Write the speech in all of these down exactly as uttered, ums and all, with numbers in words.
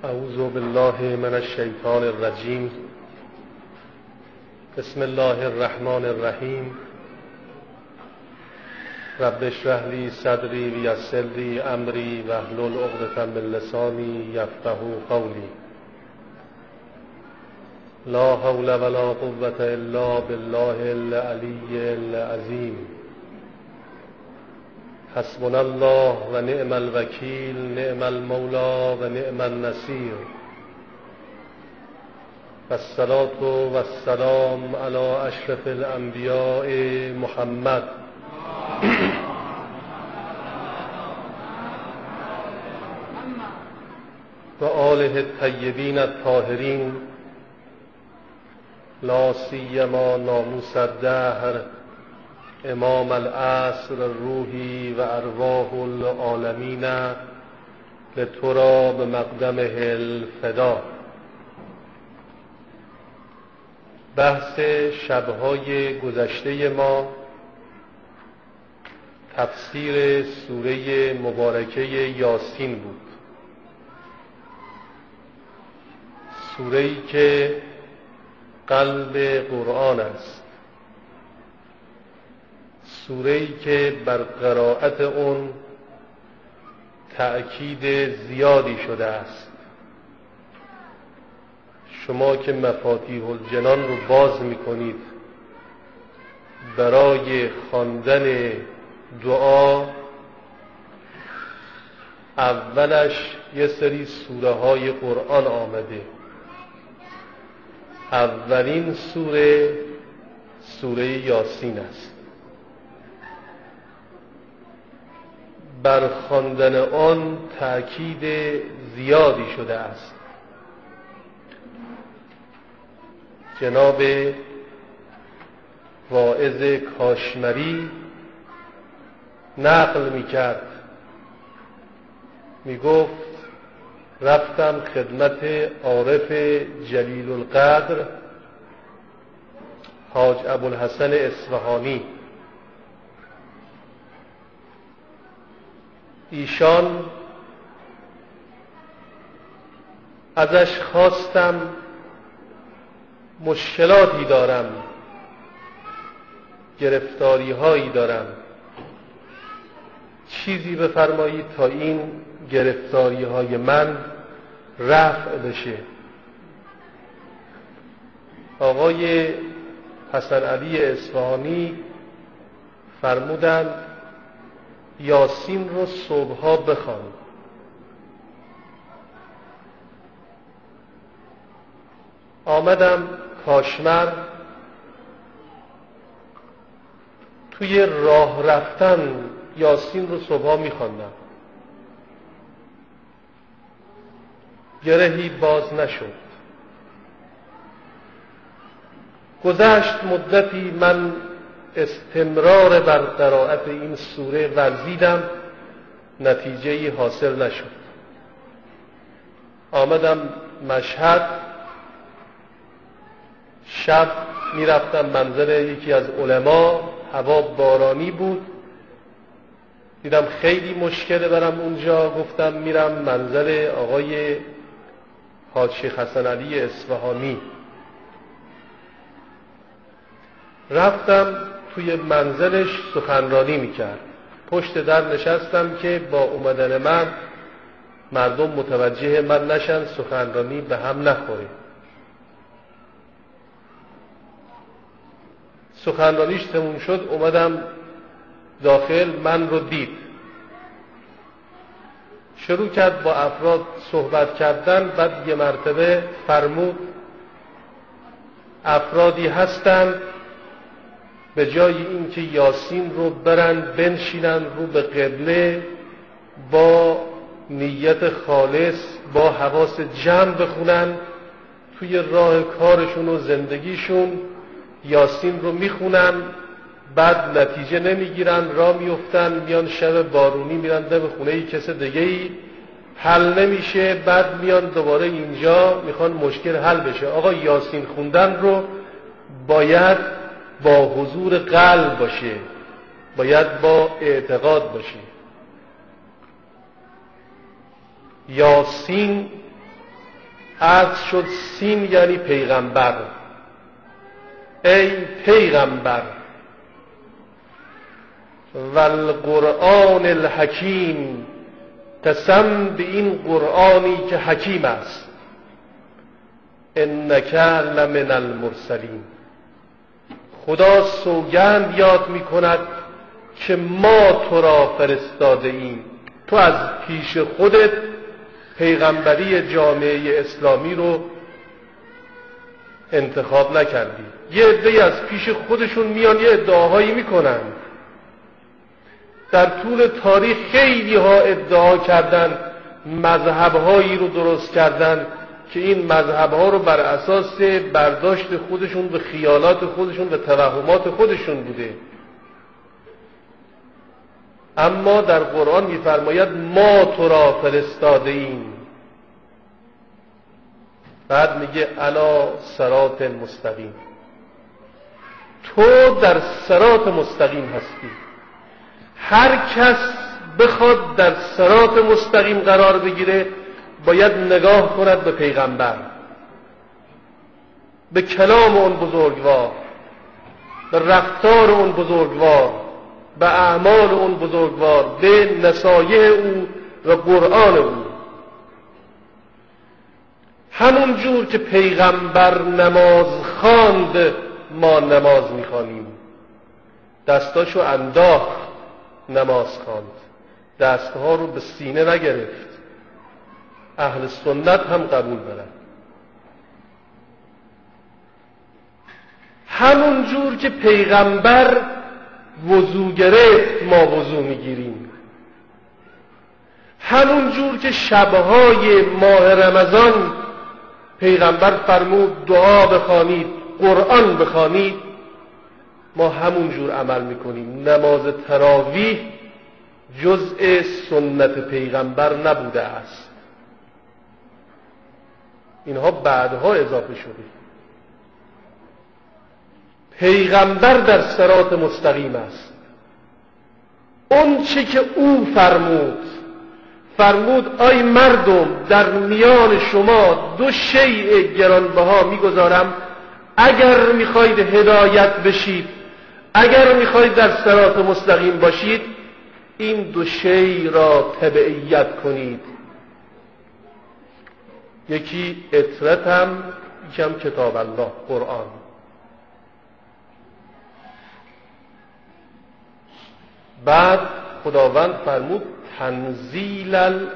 اعوذ بالله من الشیطان الرجیم. بسم الله الرحمن الرحیم. رب اشرح لی صدری ویسر لی امری واحلل عقدة من لسانی یفقهوا قولی. لا حول ولا قوة الا بالله العلی العظیم. حسبنا الله و نعم الوکیل، نعم المولا و نعم النصیر. والصلاة والسلام علی اشرف الانبیاء محمد و آله الطیبین الطاهرین، لا سیما ناموس الدهر امام العصر روحی و ارواح العالمین لترا بمقدمه الفدا. بحث شبهای گذشته ما تفسیر سوره مبارکه یاسین بود، سوره‌ای که قلب قرآن است، سوره‌ای که بر قرائت اون تأکید زیادی شده است. شما که مفاتیح الجنان رو باز می‌کنید برای خواندن دعا، اولش یه سری سوره های قرآن آمده. اولین سوره سوره یاسین است. بر خواندن آن تأکید زیادی شده است. جناب واعظ کاشمری نقل می‌کرد، می‌گفت رفتم خدمت عارف جلیل القدر حاج ابوالحسن اصفهانی. ایشان ازش خواستم مشکلاتی دارم، گرفتاری هایی دارم، چیزی بفرمایید تا این گرفتاری های من رفع بشه. آقای حسن علی اصفهانی فرمودند یاسین رو صبحها بخوان. آمدم کاشمر، توی راه رفتن یاسین رو صبحها میخواندم، گرهی باز نشد. گذشت مدتی، من استمرار بر قرائت این سوره ورزیدم، نتیجه‌ای حاصل نشد. آمدم مشهد، شب میرفتم منزل یکی از علما، هوا بارانی بود، دیدم خیلی مشکله برم اونجا، گفتم میرم منزل آقای حاج شیخ حسن علی اصفهانی. رفتم توی منزلش سخنرانی میکرد. پشت در نشستم که با اومدن من مردم متوجه من نشن، سخنرانی به هم نخوره. سخنرانیش تموم شد، اومدم داخل، من رو دید، شروع کرد با افراد صحبت کردن. بعد یه مرتبه فرمود افرادی هستند به جای اینکه یاسین رو برن بنشینن رو به قبله، با نیت خالص، با حواس جمع بخونن، توی راه کارشون و زندگیشون یاسین رو میخونن، بعد نتیجه نمیگیرن، راه میفتن، میان شب بارونی میرن دم خونه ای کس دیگه ای، حل نمیشه، بعد میان دوباره اینجا میخوان مشکل حل بشه. آقا یاسین خوندن رو باید با حضور قلب باشه، باید با اعتقاد باشه. یاسین عطف شد سین یعنی پیغمبر. ای پیغمبر و القرآن الحکیم، قسم به این قرآنی که حکیم است. انک لمن المرسلین، خدا سوگند یاد می کند که ما تو را فرستاده ایم. تو از پیش خودت پیغمبری جامعه اسلامی رو انتخاب نکردی. یه عده‌ای از پیش خودشون میان یه ادعاهایی میکنن. در طول تاریخ خیلی ها ادعا کردن، مذهبهایی رو درست کردن که این مذهبها رو بر اساس برداشت خودشون به خیالات خودشون و توهمات خودشون بوده. اما در قرآن می‌فرماید ما تو را فرستاده ایم. بعد میگه علی صراط مستقیم، تو در صراط مستقیم هستی. هر کس بخواد در صراط مستقیم قرار بگیره باید نگاه کند به پیغمبر، به کلام اون بزرگوار، به رفتار اون بزرگوار، به اعمال اون بزرگوار، به نصایح او و قرآن او. همون جور که پیغمبر نماز خواند ما نماز میخوانیم. دستاشو انداخت نماز خواند، دستها رو به سینه نگرفت. اهل سنت هم قبول دارن. همون جور که پیغمبر وضو گرفت ما وضو میگیریم. همون جور که شبهای ماه رمضان پیغمبر فرمود دعا بخوانید، قرآن بخوانید، ما همون جور عمل میکنیم. نماز تراویح جزء سنت پیغمبر نبوده است، اینها بعدها اضافه شده. پیغمبر در صراط مستقیم است. اون چه که او فرمود، فرمود آی مردم در میان شما دو شیء گرانبها میگذارم، اگر میخواید هدایت بشید، اگر میخواید در صراط مستقیم باشید، این دو شیء را تبعیت کنید. یکی اطرتم، یکم کتاب الله قرآن. بعد خداوند فرمود تنزیل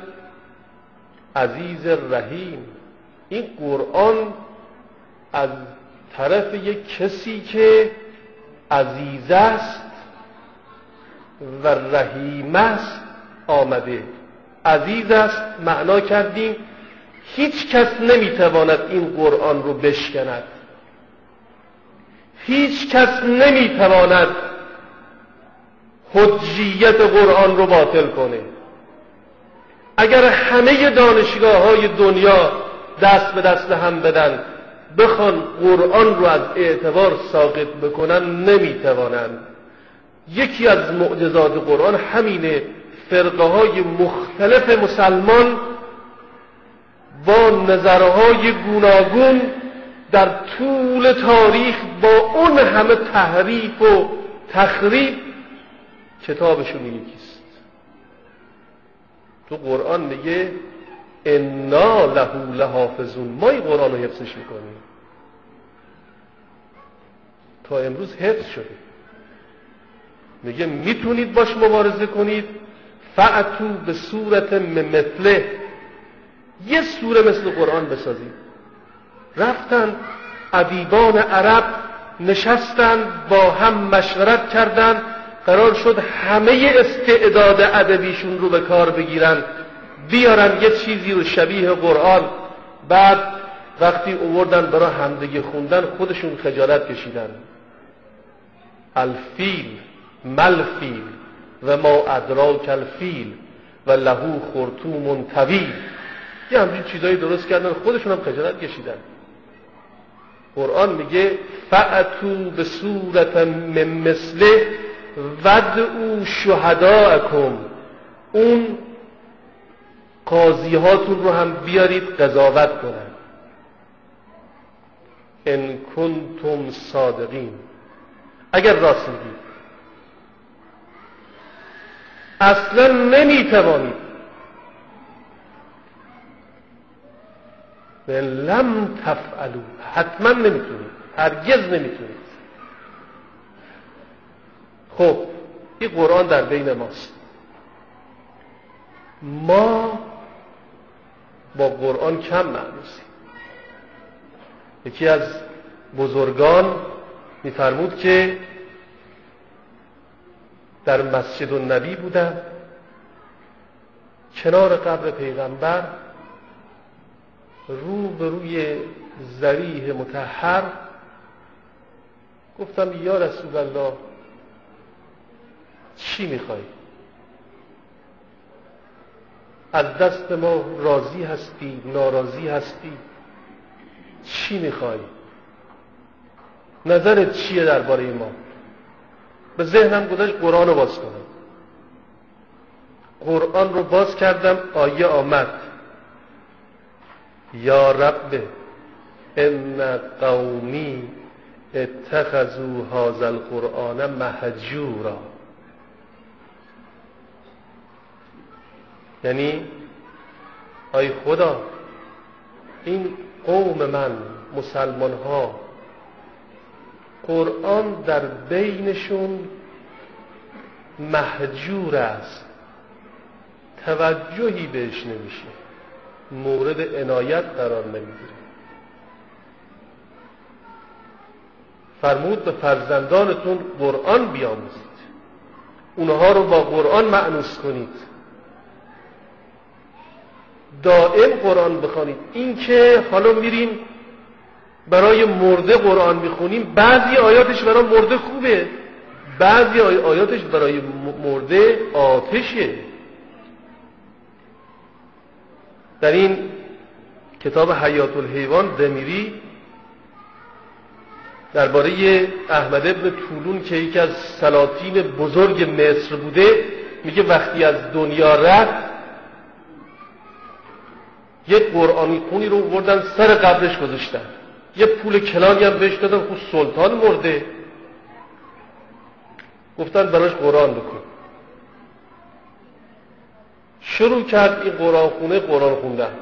العزیز الرحیم. این قرآن از طرف یک کسی که عزیز است و رحیم است آمده. عزیز است معنا کردیم هیچ کس نمیتواند این قرآن رو بشکند، هیچ کس نمیتواند حجیت قرآن رو باطل کنه. اگر همه دانشگاه های دنیا دست به دست هم بدن بخوان قرآن رو از اعتبار ساقط بکنن نمیتوانند. یکی از معجزات قرآن همینه. فرقه های مختلف مسلمان با نظرهای گوناگون در طول تاریخ با اون همه تحریف و تخریب کتابشون یکیست. تو قرآن میگه انا له لحافظون، ما این قرآن رو حفظش میکنیم. تا امروز حفظ شده. میگه میتونید باش مبارزه کنید، فأتو به صورت مثله، یه سوره مثل قرآن بسازید. رفتن ادیبان عرب نشستن با هم مشورت کردن، قرار شد همه استعداد ادبیشون رو به کار بگیرن بیارن یه چیزی رو شبیه قرآن. بعد وقتی اووردن برای همدیگه خوندن خودشون خجالت کشیدن. الفیل ملفیل و ما ادراک الفیل و لهو خرطوم طویل، یه همچین چیزایی درست کردن خودشون هم خجالت کشیدن. قرآن میگه فأتو به صورت من مثله ودعوا شهداءکم، اون قاضی هاتون رو هم بیارید قضاوت کنن. ان کنتم صادقین، اگر راست میگید. اصلا نمیتوانید، لم تفعلوا، حتما نمیتونید، هرگز نمیتونید. خب این قرآن در بین ماست، ما با قرآن کم معنوسیم. یکی از بزرگان می‌فرمود که در مسجد النبی بودم، کنار قبر پیغمبر، رو به روی ضریح مطهر، گفتم یا رسول الله چی میخوای؟ از دست ما راضی هستی، ناراضی هستی؟ چی میخوای؟ نظرت چیه درباره ما؟ به ذهنم گذشت قرآن رو باز کنم. قرآن رو باز کردم، آیه آمد یا رب ان قومی اتخذوا هذا القرآن مهجورا. یعنی ای خدا، این قوم من، مسلمان ها، قرآن در بینشون مهجور است، توجهی بهش نمیشه، مورد عنایت قرار نمیگیره. فرمود به فرزندانتون قرآن بیاموزید، اونها رو با قرآن مأنوس کنید، دائم قرآن بخوانید. این که حالا میریم برای مرده قرآن میخونیم، بعضی آیاتش برای مرده خوبه، بعضی آیاتش برای مرده آتشه. در این کتاب حیات الحیوان دمیری درباره احمد ابن طولون که یکی از سلاطین بزرگ مصر بوده، میگه وقتی از دنیا رفت یک قرآنی خونی رو بردن سر قبرش گذاشتن، یه پول کلانی هم بهش دادن، خود سلطان مرده، گفتن براش قرآن بکن. شروع کرد این قرآن خونه قرآن خوندن.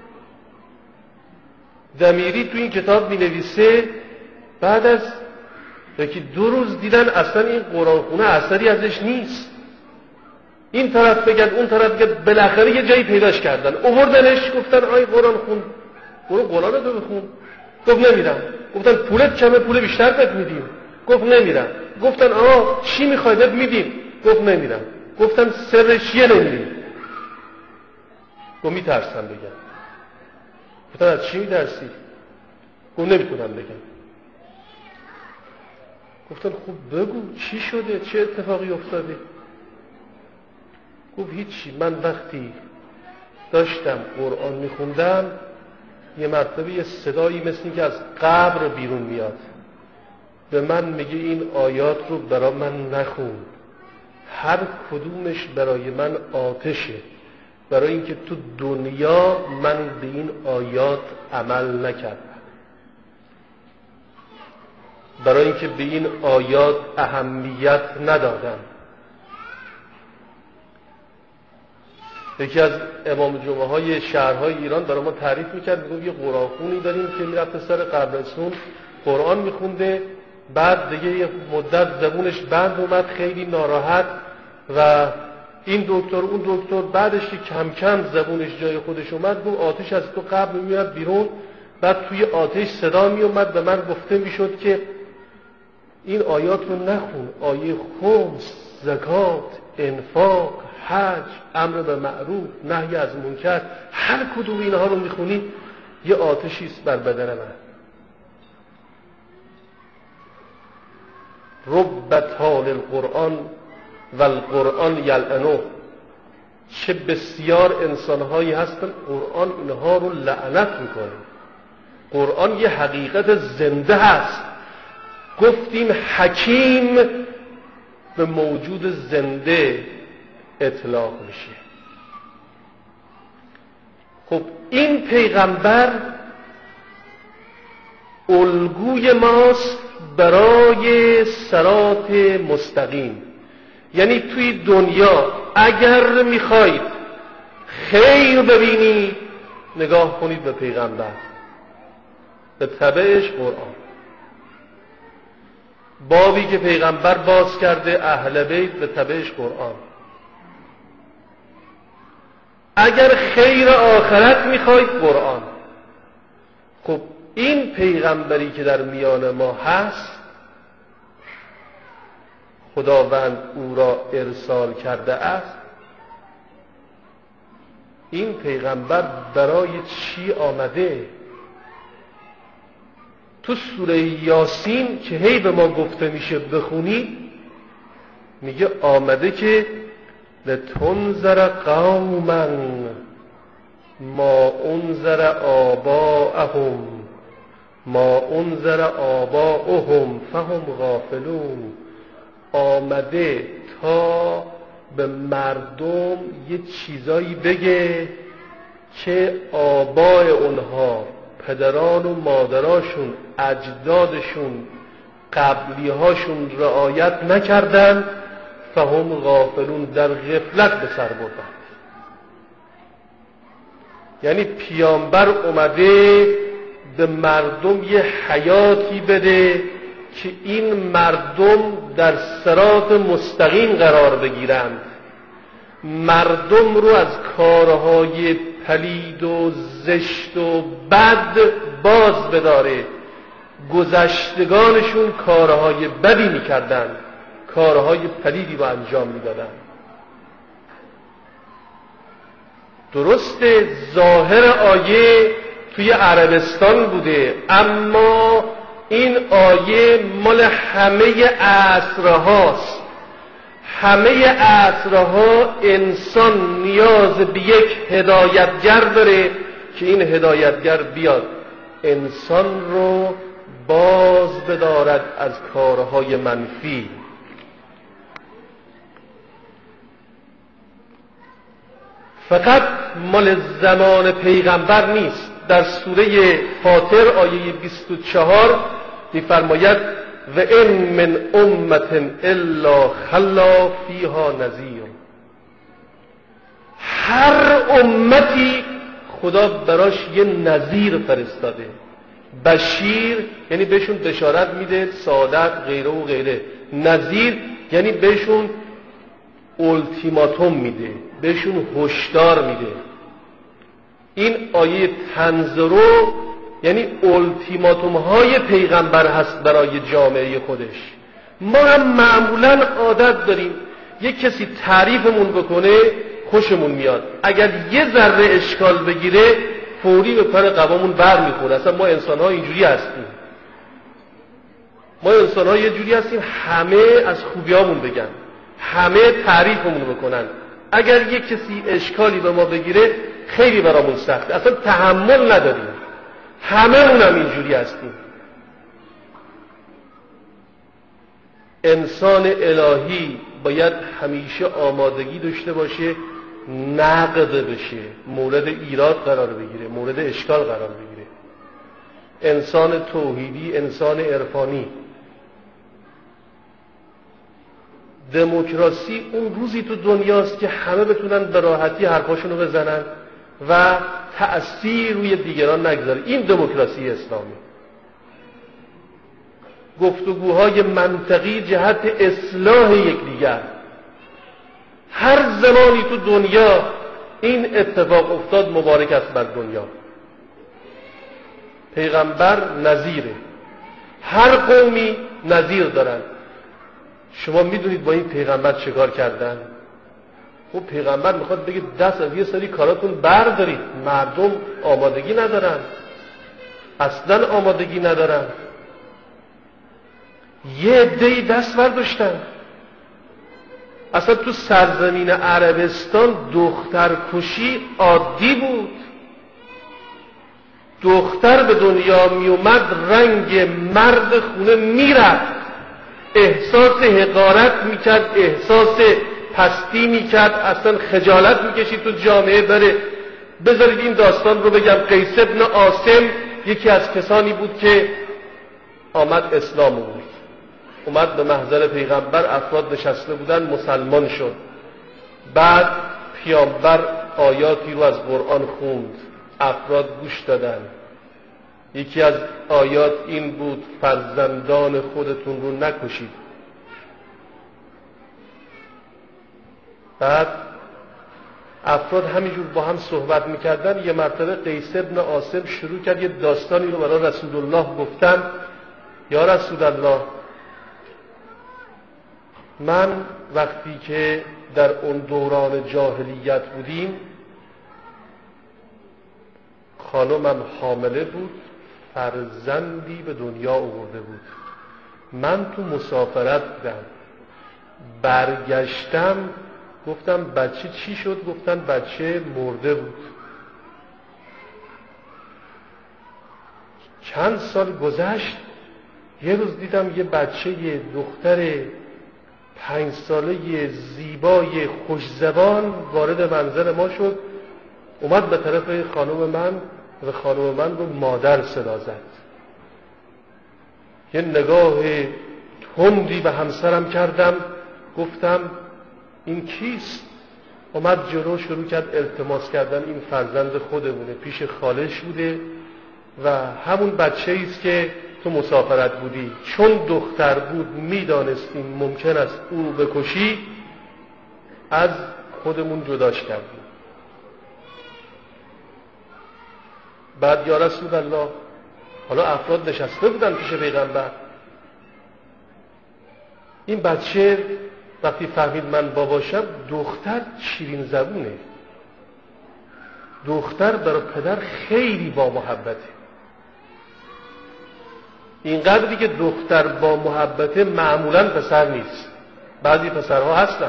دمیری تو این کتاب می نویسه بعد از یکی دو روز دیدن اصلا این قرآن خونه اثری ازش نیست، این طرف بگرد اون طرف بگرد، بالاخره یه جایی پیداش کردن، آوردنش، گفتن آی قرآن خون، برو قرآن رو بخون. گفت نمیرم. گفتن پولت کمه، پول بیشتر بهت میدیم. گفت نمیرم. گفتن آقا چی میخوای بهت میدیم. گفت نمیرم. گفتن سرش چیه نمیریم؟ گفت میترسم بگم. گفتن از چی میترسی؟ گفت نمیتونم بگم. گفتن خب بگو چی شده، چه اتفاقی افتاده؟ گفت هیچی، من وقتی داشتم قرآن میخوندم یه مرتبه یه صدایی مثل که از قبر بیرون میاد، به من میگه این آیات رو برای من نخون، هر کدومش برای من آتشه، برای اینکه تو دنیا من به این آیات عمل نکردم، برای اینکه به این آیات اهمیت ندادم. یکی از امام جمعه های شهرهای ایران برای ما تعریف میکرد، میگفت یه قرآن خونی داریم که میرفته سر قبرستون قرآن میخونده، بعد دیگه یه مدت زبونش بند اومد، خیلی ناراحت، و این دکتر اون دکتر، بعدش که کم کم زبونش جای خودش اومد، گفت آتش از تو قبر میاد بیرون، بعد توی آتش صدا میومد، به من گفته میشد که این آیات رو نخون، آیه خمس، زکات، انفاق، حج، امر به معروف، نهی از منکر، هر کدوم اینها رو میخونی یه آتشی است بر بدن من. رب طال القرآن و القرآن یلعنه، چه بسیار انسانهایی هستن قرآن اینها رو لعنت میکنه. قرآن یه حقیقت زنده هست، گفتیم حکیم به موجود زنده اطلاق میشه. خب این پیغمبر الگوی ماست برای صراط مستقیم. یعنی توی دنیا اگر میخواید خیر ببینید نگاه کنید به پیغمبر، به تبعش قرآن. بابی که پیغمبر باز کرده اهل بیت، به تبعش قرآن. اگر خیر آخرت میخواید قرآن. خب این پیغمبری که در میان ما هست خداوند او را ارسال کرده است، این پیغمبر برای چی آمده؟ تو سوره یاسین که هی به ما گفته میشه بخونید، میگه آمده که لتنذر قوما ما انذر آباءهم ما انذر آباؤهم فهم غافلون. آمده تا به مردم یه چیزایی بگه که آبای اونها، پدران و مادراشون، اجدادشون، قبلیهاشون رعایت نکردن، فهم غافلون، در غفلت به سر بردن. یعنی پیامبر اومده به مردم یه حیاتی بده که این مردم در صراط مستقیم قرار بگیرند، مردم رو از کارهای پلید و زشت و بد باز بداره. گذشتگانشون کارهای بدی میکردن، کارهای پلیدی رو انجام میدادن. درسته ظاهر آیه توی عربستان بوده، اما این آیه مال همه عصرهاست. همه عصرها انسان نیاز به یک هدایتگر داره که این هدایتگر بیاد انسان رو باز بدارد از کارهای منفی. فقط مال زمان پیغمبر نیست. در سوره فاطر آیه بیست و چهار می‌فرماید و ان من امة الا خلا فیها نذیر. هر امتی خدا براش یه نذیر فرستاده. بشیر یعنی بهشون بشارت میده، سعادت، غیره و غیره. نذیر یعنی بهشون التیماتوم میده، بهشون هشدار میده. این آیه تنظرو یعنی التیماتوم های پیغمبر هست برای جامعه خودش. ما هم معمولا عادت داریم یک کسی تعریفمون بکنه خوشمون میاد، اگر یه ذره اشکال بگیره فوری به پر قوامون بر میخوره. اصلا ما انسان ها اینجوری هستیم، ما انسان ها یه جوری هستیم همه از خوبیامون بگن، همه تعریفمون بکنن. اگر یک کسی اشکالی به ما بگیره خیلی برامون سخته، اصلا تحمل نداریم. همه اونم اینجوری هستیم. انسان الهی باید همیشه آمادگی داشته باشه نقد بشه، مورد ایراد قرار بگیره، مورد اشکال قرار بگیره. انسان توحیدی، انسان عرفانی. دموکراسی اون روزی تو دنیاست که همه بتونن به راحتی حرفاشونو بزنن و تأثیر روی دیگران نگذاره. این دموکراسی اسلامی. گفتگوهای منطقی جهت اصلاح یکدیگر. هر زمانی تو دنیا این اتفاق افتاد مبارک است بر دنیا. پیغمبر نذیره، هر قومی نذیر دارن. شما میدونید با این پیغمبر چه کار کردن؟ خب پیغمبر میخواد بگه دست از یه سری کاراتون بردارید. مردم آمادگی ندارن، اصلا آمادگی ندارن. یه عده‌ای دست برداشتن. اصلا تو سرزمین عربستان دخترکشی عادی بود. دختر به دنیا می اومد رنگ مرد خونه میرفت، احساس حقارت میکرد، احساس پستی میکرد، اصلا خجالت میکشید تو جامعه بره. بذارید این داستان رو بگم. قیس ابن عاصم یکی از کسانی بود که آمد اسلام بود، اومد به محضر پیغمبر، افراد نشسته بودن، مسلمان شد. بعد پیامبر آیاتی رو از قرآن خوند، افراد گوش دادن. یکی از آیات این بود فرزندان خودتون رو نکشید. بعد افراد همینجور با هم صحبت میکردن. یه مرتبه قیس ابن عاصم شروع کرد یه داستانی رو برای رسول الله گفتن. یا رسول الله، من وقتی که در اون دوران جاهلیت بودیم خانمم حامله بود، فرزندی به دنیا آورده بود، من تو مسافرت بودم، برگشتم گفتم بچه چی شد؟ گفتن بچه مرده بود. چند سال گذشت، یه روز دیدم یه بچه یه دختر پنج ساله زیبای خوشزبان وارد منزل ما شد، اومد به طرف خانم من و خانم من رو مادر صدا زد. یه نگاه تندی به همسرم کردم، گفتم این کیست؟ اومد جلو شروع کرد التماس کردن، این فرزند خودمونه، پیش خالش بوده و همون بچه ایست که تو مسافرت بودی. چون دختر بود میدانستیم ممکن است او بکشی، از خودمون جداش کردیم. بعد یا رسول الله، حالا افراد نشسته بودن پیش پیغمبر، این بچه وقتی فهمید من باباشم، دختر شیرین زبونه، دختر برای پدر خیلی با محبته. اینقدری که دختر با محبته معمولاً پسر نیست، بعضی پسرها هستن.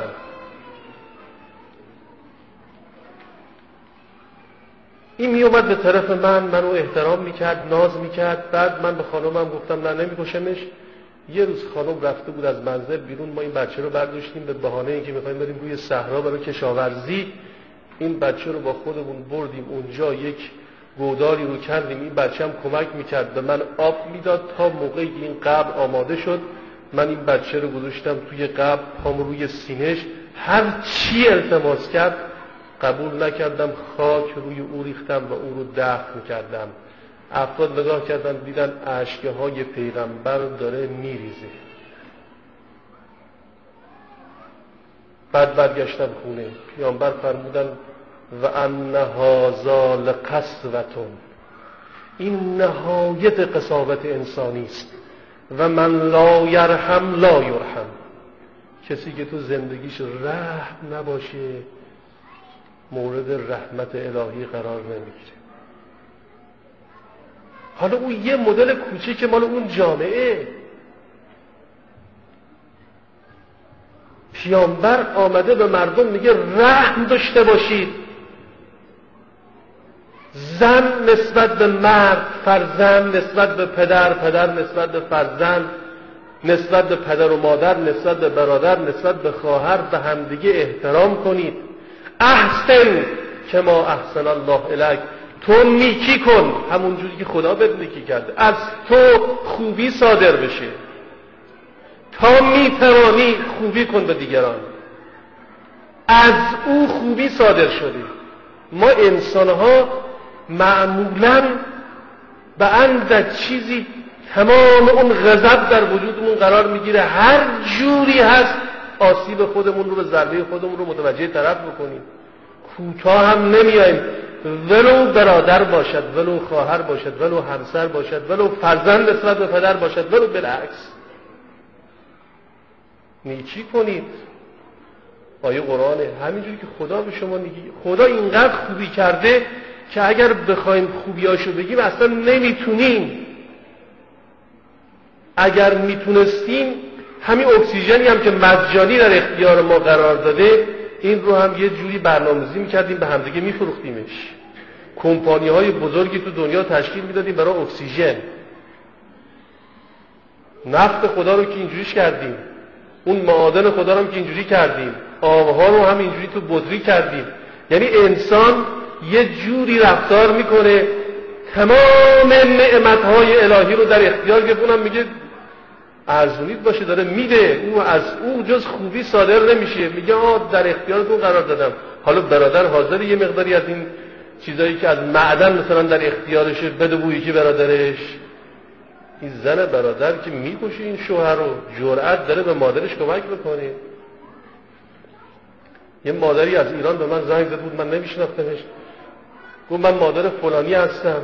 این می اومد به طرف من، منو احترام میکرد، ناز میکرد. بعد من به خانمم گفتم نه نمیکشمش. یه روز خانم رفته بود از منزل بیرون، ما این بچه رو برداشتیم به بهانه اینکه میخوایم بریم روی صحرا برای کشاورزی. این بچه رو با خودمون بردیم اونجا، یک گودالی رو کردیم، این بچه هم کمک میکرد به من آب میداد تا موقعی که این قبر آماده شد من این بچه رو گذاشتم توی قبر، پام روی سینه‌اش، هر چی التماس کرد قبول نکردم، خاک روی او ریختم و او رو دفن کردم. افراد نگاه کردن دیدن اشکه های پیغمبر داره میریزه. بعد برگشتم خونه، پیامبر فرمودن و ان هذا لقسوة، این نهایت قساوت انسانی است و من لا یرحم لا یرحم، کسی که تو زندگیش رحم نباشه مورد رحمت الهی قرار نمیگیره. حالا اون یه مدل کوچیک مال اون جامعه. پیامبر آمده به مردم میگه رحم داشته باشید. زن نسبت به مرد، فرزند نسبت به پدر، پدر نسبت به فرزند، نسبت به پدر و مادر، نسبت به برادر، نسبت به خواهر، به همدیگه احترام کنید. احسن کما احسن الله الیک، تو نیکی کن همون جوری که خدا بهت نیکی کرده، از تو خوبی صادر بشه، تا میتوانی خوبی کن به دیگران، از او خوبی صادر شده. ما انسانها معمولاً به اندک چیزی تمام اون غضب در وجودمون قرار میگیره، هر جوری هست آسیب خودمون رو به ضربه خودمون رو متوجه طرف بکنیم، کوتاه هم نمیاییم، ولو برادر باشد، ولو خواهر باشد، ولو همسر باشد، ولو فرزند نسبت به پدر باشد، ولو بالعکس. نیکی کنید. آیه قرآنه، همینجوری که خدا به شما میگه. خدا اینقدر خوبی کرده که اگر بخوایم خوبیاشو بگیم اصلا نمیتونیم. اگر میتونستیم همین اکسیژنی هم که مجانی در اختیار ما قرار داده، این رو هم یه جوری برنامه‌ریزی میکردیم به همدیگه میفروختیمش. کمپانی های بزرگی تو دنیا تشکیل میدادیم برای اکسیژن. نفت خدا رو که اینجوریش کردیم، اون معادن خدا رو هم که اینجوری کردیم، آبها رو هم اینجوری تو بطری کردیم. یعنی انسان یه جوری رفتار میکنه تمام نعمتهای الهی رو در اختیار گرفت. اونم میگه ارزونید باشه، داره میده، او از او جز خوبی صادر نمیشه. میگه آه در اختیارتون قرار دادم. حالا برادر حاضر یه مقداری از این چیزایی که از معدن مثلا در اختیارشه بده بویی که برادرش. این زن برادر که میکشه این شوهر رو، جرأت داره به مادرش کمک بکنه. یه مادری از ایران به من زنگ زد بود، من نمیشناختمش، گفت من مادر فلانی هستم.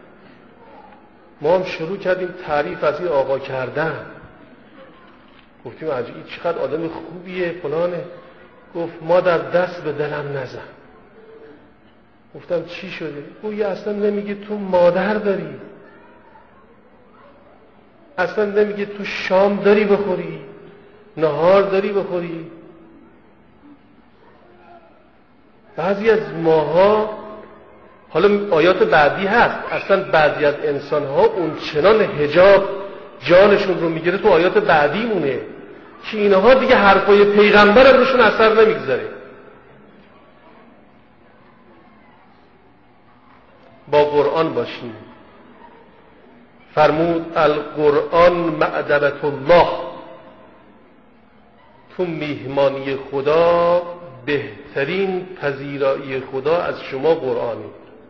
ما هم شروع کردیم تعریف از این آقا کردن. گفتیم عجیب چقدر آدم خوبیه فلانه. گفت ما در دست به دلم نزن. گفتم چی شده؟ گفت یه اصلا نمیگه تو مادر داری، اصلا نمیگه تو شام داری بخوری، نهار داری بخوری. بعضی از ماها، حالا آیات بعدی هست، اصلا بعضی از انسانها اون چنان حجاب جانشون رو میگیره تو آیات بعدی مونه که اینها دیگه حرفای پیغمبر روشون اثر نمیگذاره. با قرآن باشیم. فرمود القرآن معدبت الله، تو میهمانی خدا بهترین پذیرایی خدا از شما قرآنه.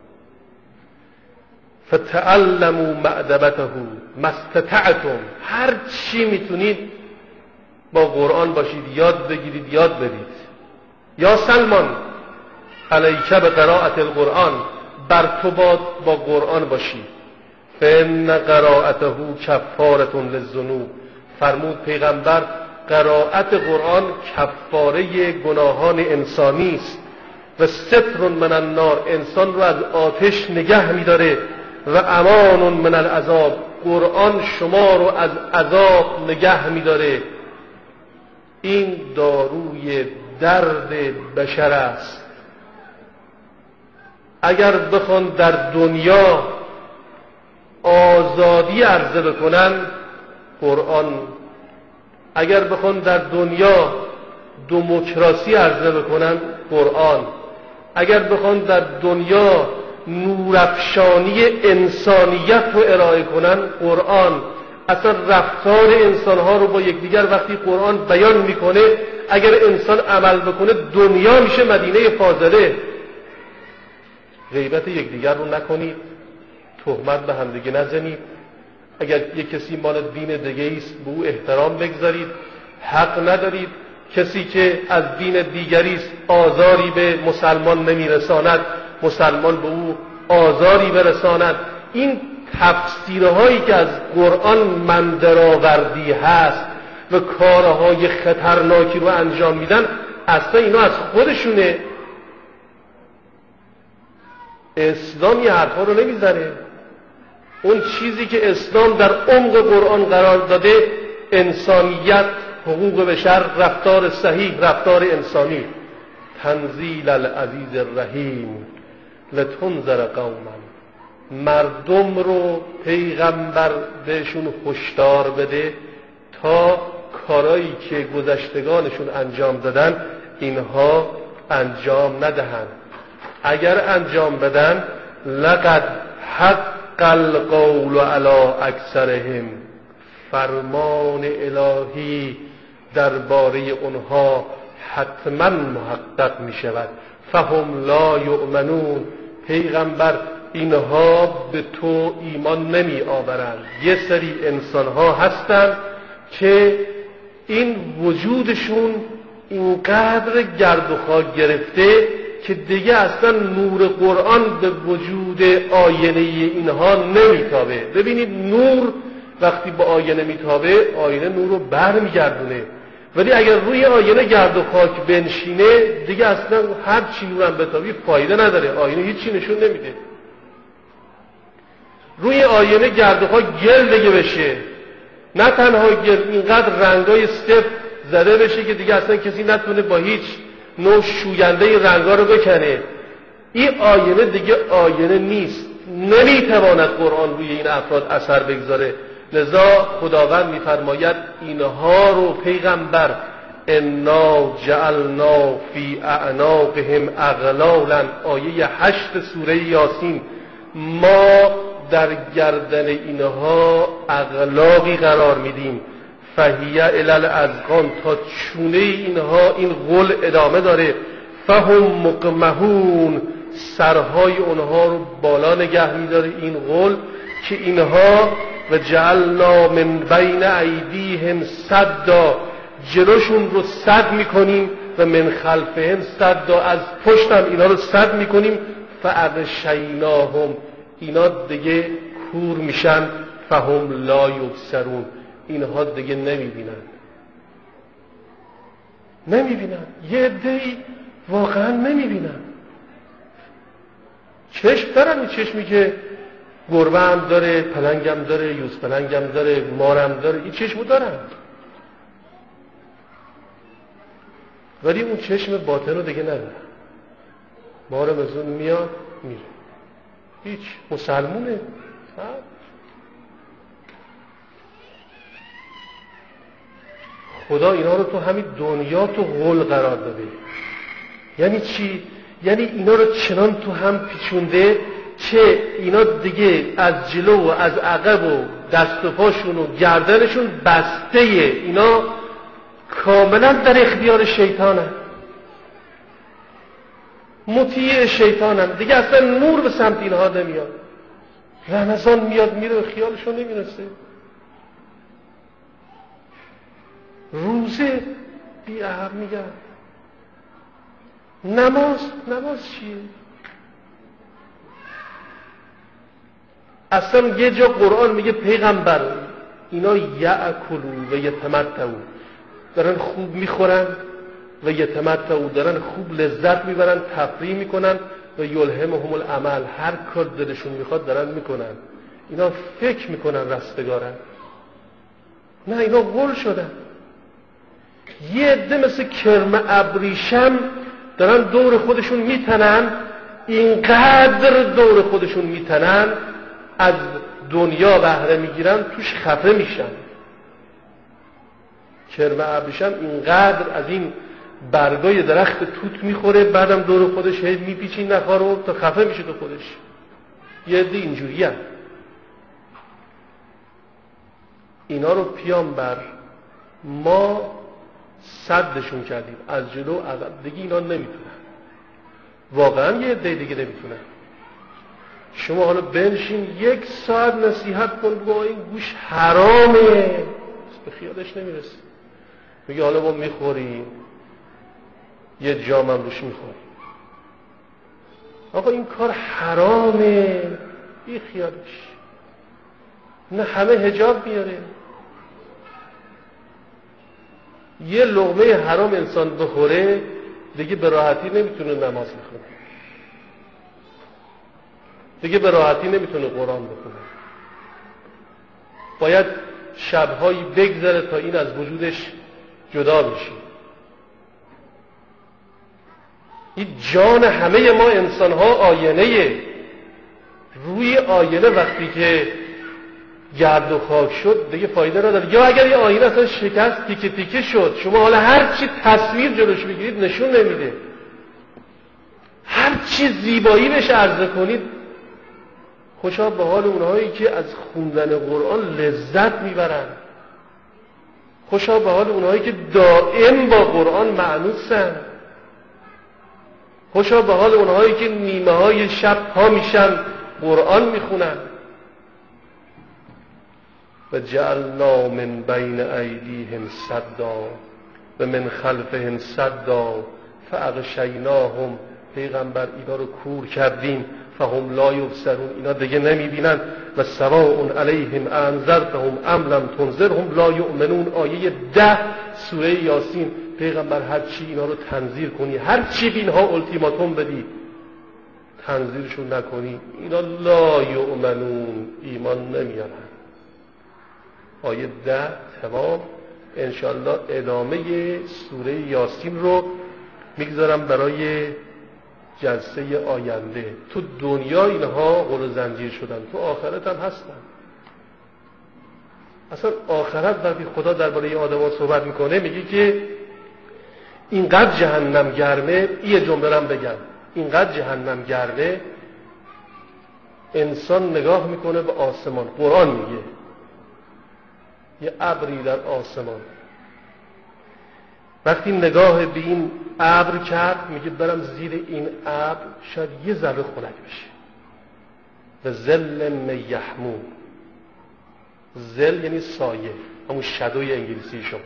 فتعلموا معدبته ما استطعتم، هر چی میتونید با قرآن باشید، یاد بگیرید، یاد برید. یا سلمان علیک بقراءة القرآن، بر تو باد با قرآن باشی. فإن قراءته کفارة للذنوب، فرمود پیغمبر قرائت قرآن کفاره گناهان انسانی است. و ستر من النار، انسان رو از آتش نگه می‌داره. و امان من العذاب، قرآن شما رو از عذاب نگه می‌داره. این داروی درد بشر است. اگر بخوان در دنیا آزادی عرضه بکنن، قرآن. اگر بخوان در دنیا دموکراسی عرضه بکنن، قرآن. اگر بخوان در دنیا نورافشانی انسانیت رو ارائه کنن، قرآن. اصلا رفتار انسانها رو با یکدیگر وقتی قرآن بیان میکنه، اگر انسان عمل بکنه دنیا میشه مدینه فاضله. غیبت یکدیگر رو نکنید، تهمت به همدیگه نزنید. اگر یک کسی مال دین دیگه است به او احترام بگذارید. حق ندارید کسی که از دین دیگری است آزاری به مسلمان نمیرساند، مسلمان به او آزاری برساند. این تفسیرهایی که از قرآن من درآوردی هست و کارهای خطرناکی رو انجام میدن، اصلا اینا از خودشونه. اسلام یه حرفا رو نمیزنه. اون چیزی که اسلام در عمق قرآن قرار داده، انسانیت، حقوق بشر، رفتار صحیح، رفتار انسانی. تنزیل العزیز الرحیم لتنذر قوما، مردم رو پیغمبر بهشون هشدار بده تا کارایی که گذشتگانشون انجام دادن اینها انجام ندهند. اگر انجام بدن لقد حق القول علی اکثرهم، فرمان الهی درباره اونها حتما محقق می شود. فهم لا یؤمنون، پیغمبر اینها به تو ایمان نمی آورند. یه سری انسان ها هستند که این وجودشون اینقدر گرد و خاک گرفته که دیگه اصلا نور قرآن به وجود آینه اینها نمیتابه. ببینید نور وقتی با آینه میتابه، آینه نور رو بر میگردونه، ولی اگر روی آینه گرد و خاک بنشینه دیگه اصلا هر چی نورم بتابی فایده نداره، آینه هیچی نشون نمیده. روی آینه گرد و خاک گل دیگه بشه، نه تنها گل، اینقدر رنگای سفت زده بشه که دیگه اصلا کسی نتونه با هیچ نوع شوینده رنگا رو بکنه. این آینه دیگه آینه نیست، نمیتواند قرآن روی این افراد اثر بگذاره. لذا خداوند میفرماید اینها رو پیغمبر انا جعلنا فی اعناقهم اغلالا، آیه هشت سوره یاسین، ما در گردن اینها اغلاقی قرار میدیم، فهیه الی الاذقان، تا چونه اینها این غل ادامه داره، فهم مقمحون، سرهای اونها رو بالا نگه میداره این غل، که اینها و جعلنا من بین ایدیهم سدا، جلوشون رو سد میکنیم، و من خلفهم سدا، از پشتم اینا رو سد میکنیم، فاغشیناهم، اینا دیگه کور میشن، فهم لا یبصرون، اینها دیگه نمیبینن نمیبینن یه عده‌ای واقعا نمیبینن. چشم دارن، این چشمی که گربه هم داره، پلنگم داره، یوز پلنگم داره، مارم داره، این چشمو دارن، ولی اون چشم باطن رو دیگه ندارن. مارم از اون میاد میره، هیچ مسلمونه. خدا اینا رو تو همین دنیا تو غل قرار داده. یعنی چی؟ یعنی اینا رو چنان تو هم پیچونده که اینا دیگه از جلو و از عقب و دست و پاشون و گردنشون بسته، اینا کاملا در اختیار شیطانن، مطیع شیطانن دیگه، اصلا نور به سمت اینها نمیاد. رمضان میاد میره، خیالشون نمیرسه. روزه بی اهمیت. نماز نماز چیه؟ اصلا یه جا قرآن میگه پیغمبر اینا یأکلون و یتمتعون، دارن خوب میخورن و یتمتعون، دارن خوب لذت میبرن، تفریح میکنن، و یلهمهم العمل، هر کار دلشون میخواد دارن میکنن. اینا فکر میکنن رستگارن، نه اینا غل شدن. یه عده مثل کرم ابریشم دارن دور خودشون میتنن، اینقدر دور خودشون میتنن از دنیا بهره میگیرن، توش خفه میشن. کرم ابریشم اینقدر از این برگای درخت توت میخوره، بعدم دور خودش هی میپیچی نخا رو تا خفه میشه تو خودش. یه عده اینجوری هم. اینا رو پیامبر ما صدشون کردیم از جلو عقب، دیگه اینا نمیتونن، واقعا یه عده دیگه نمیتونن. شما حالا بنشین یک ساعت نصیحت کن، با این گوش حرامه، به خیالش نمیرسه. میگه حالا ما میخوریم، یه جام هم روش میخوریم. آقا این کار حرامه، بی خیالش. نه همه حجاب میاره. یه لقمه حرام انسان بخوره دیگه به راحتی نمیتونه نماز بخونه، دیگه به راحتی نمیتونه قرآن بخونه. باید شبهایی بگذره تا این از وجودش جدا بشه. این جان همه ما انسان ها آینه، روی آینه وقتی که گرد و خاک شد دیگه فایده نداره. یا اگر یه آینه اصلا شکست تیکه تیکه شد، شما حالا هر چی تصویر جلوش بگیرید نشون نمیده، هر چی زیبایی بهش عرضه کنید. خوشا به حال اونهایی که از خوندن قرآن لذت میبرن، خوشا به حال اونهایی که دائم با قرآن معنوسن، خوشا به حال اونهایی که نیمه های شب پا میشن قرآن میخونن. و جعلنا من بین ایدیهم سدا و من خلفهم سدا فاغشیناهم، پیغمبر اینا رو کور کردیم، فهم لا یبصرون، اینا دیگه نمیبینن. و سواء علیهم انذرتهم ام لم تنذرهم لا یؤمنون. آیه ده سوره یاسین. پیغمبر هر چی اینا رو تنذیر کنی، هر چی به اینها التیماتوم بدی، تنذیرشون نکنی، اینا لا یؤمنون، ایمان نمیارن. آیه ده تمام. انشاءالله ادامه سوره یاسین رو میگذارم برای جلسه آینده. تو دنیا اینها غل و زنجیر شدن، تو آخرت هم هستن. اصلا آخرت وقتی خدا درباره آدم‌ها صحبت میکنه میگه که اینقدر جهنم گرمه، یه جمله رو بگم، اینقدر جهنم گرمه انسان نگاه میکنه به آسمان. قرآن میگه یه ابری در آسمان، وقتی نگاه به این ابر کرد میگه برم زیر این ابر شاید یه ذره خنک بشه. و ظل میحموم، ظل یعنی سایه، همون شادوی انگلیسی شما.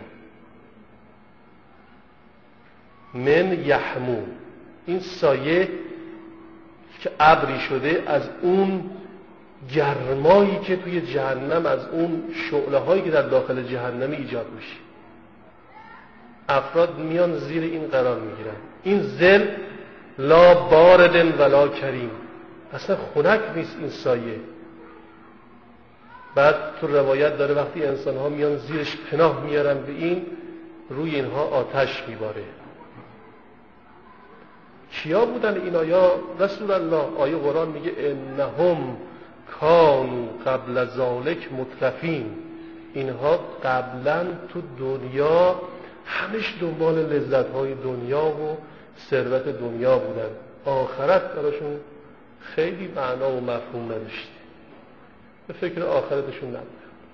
من یحموم، این سایه که ابری شده از اون گرمایی که توی جهنم، از اون شعله هایی که در داخل جهنم ایجاد میشه. افراد میان زیر این قرار میگیرن. این ظل لا بارد ولا کریم، اصلا خنک نیست این سایه. بعد تو روایت داره وقتی انسان ها میان زیرش پناه میارن به این، روی اینها آتش میباره. کیا بودن اینا یا رسول الله؟ آیه قرآن میگه انهم کانوا قبل ذالک مترفین، اینها قبلا تو دنیا همش دنبال لذت‌های دنیا و ثروت دنیا بودن، آخرت براشون خیلی معنا و مفهوم نداشته، به فکر آخرتشون نبودن.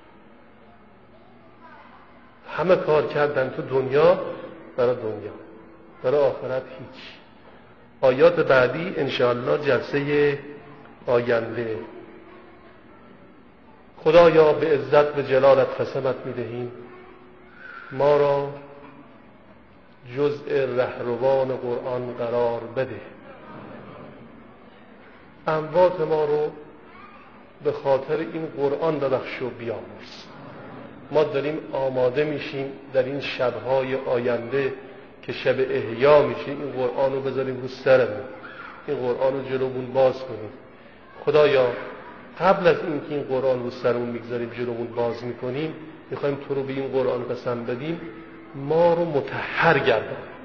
همه کار کردن تو دنیا برای دنیا، برای آخرت هیچ. آیات بعدی انشاءالله جلسه آینده. خدایا به عزت و جلالت قسمت میدهیم ما را جزء رهروان قرآن قرار بده، اموات ما رو به خاطر این قرآن ببخش و بیامرز. ما داریم آماده میشیم در این شبهای آینده که شب احیا میشه، این قرآن رو بذاریم رو سرمون، این قرآن رو جلومون باز کنیم. خدایا قبل از این که این قرآن رو سرمون میگذاریم جلومون باز میکنیم، میخوایم تو رو به این قرآن قسم بدیم ما رو مطهر گردان،